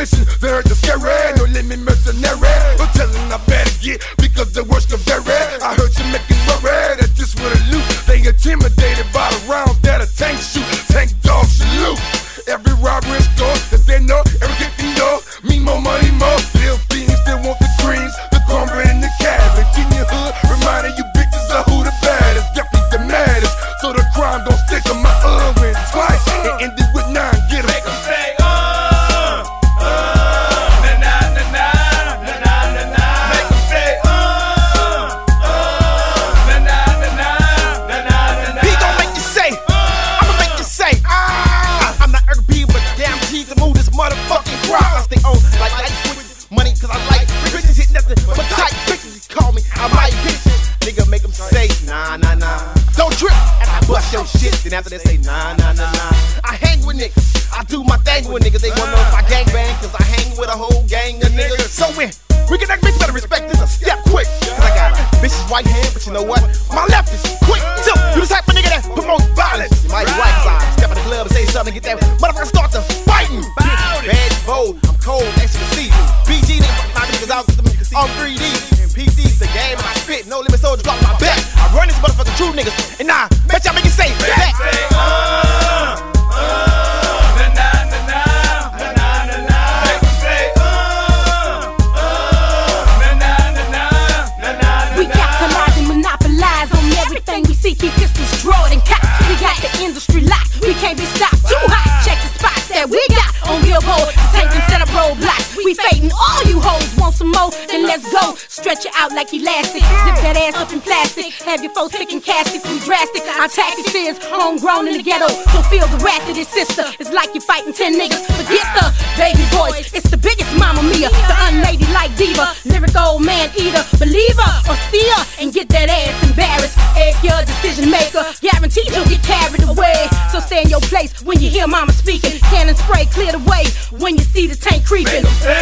mission, they heard the scary. No limit mercenary, but telling I better get because the worst can vary. I heard you making worry that this would loot. They intimidated by the rounds that a tank shoot. Tank dogs salute. Every robbery is gone, cause they know everything they know. Me more money, more. Still fiends, still want the greens, the cornbread and the cabbage. In your hood, reminding you bitches of who the baddest. Definitely the maddest, so the crime don't stick on my win twice. And end it with 9, get 'em. Make 'em say, na na na na na na na na. Make 'em say, na na na na na na na. He gon' make you say, I'ma make you say, I'm not Irby, but damn G to move this motherfucking crowd. I stay on like with money, cause I like bitches hit nothing but tight bitches. Call me, I might hit shit. Nigga make 'em say, nah, nah, nah. Don't trip, and I bust your shit. Then after they say, nah, nah, nah, nah. I hang with niggas, I do my thing with niggas. They wanna know if I gang bang, cause I hang with a whole gang of niggas. So when we get that bitch, better respect this a step quick. Cause I got a bitch's right hand, but you know what? My left is quick too. You the type of nigga that promotes violence. You might be right side, step in the club and say something, get that motherfucker start to fighting. Bad, bold, I'm cold, extra to see. BG niggas, my niggas out on 3D. And PD's the game, and I spit, no limit soldiers drop my back. I run this motherfucker true niggas, and nah, bet y'all make it say that. We capitalize and monopolize on everything we see. Keep pistols drawn and cocked. We got the industry locked. We can't be stopped. Too hot. Check the spots that we got on Billboard. Tank and set up roadblocks. We fading all you hoes. Want some more? Then let's go. Stretch it out like elastic. Zip that ass up in plastic. Have your folks picking caskets. We drastic. Our tactics is homegrown in the ghetto. So feel the wrath of this sister. It's like you're fighting 10 niggas. Forget the baby voice. It's the biggest mama mia. The unladylike diva. Lyric old man eater. Believer or seer. And get that ass embarrassed. If you're a decision maker, guaranteed you'll get carried away. So stay in your place when you hear mama speaking. Cannon spray, clear the way when you see the tank creeping.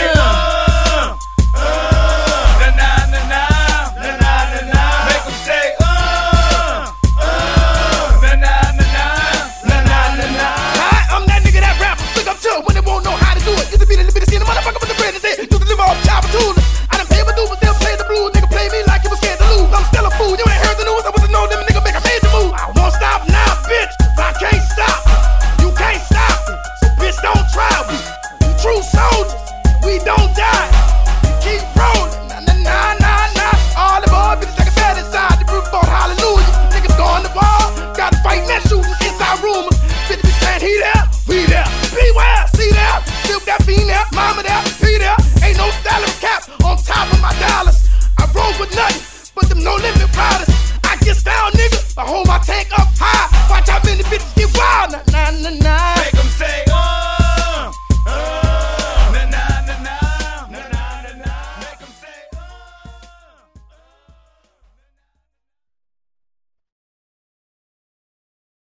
I'm that nigga that rap, stick up too when they won't know how to do it. Used to be the little bit of scene, the motherfucker with the bread and say, used to live off chopper tools. I done paid my dues, but they'll play the blues. Nigga play me like he was scared to lose. I'm still a fool, you ain't heard the news. I wasn't know them nigga make a major move. I won't stop now, bitch, if I can't stop. You can't stop me, so bitch don't try me. True soldiers, we don't die. We keep rolling, nah, nah, nah, nah, nah. All the boys bitches take a bad inside the roof on hallelujah. Niggas going to ball, gotta fight that shooting inside rumors. 50% he there, we there. Beware, see there, silk that fiend there, mama there, P there. Ain't no salary cap on top of my dollars. I roll with nothing,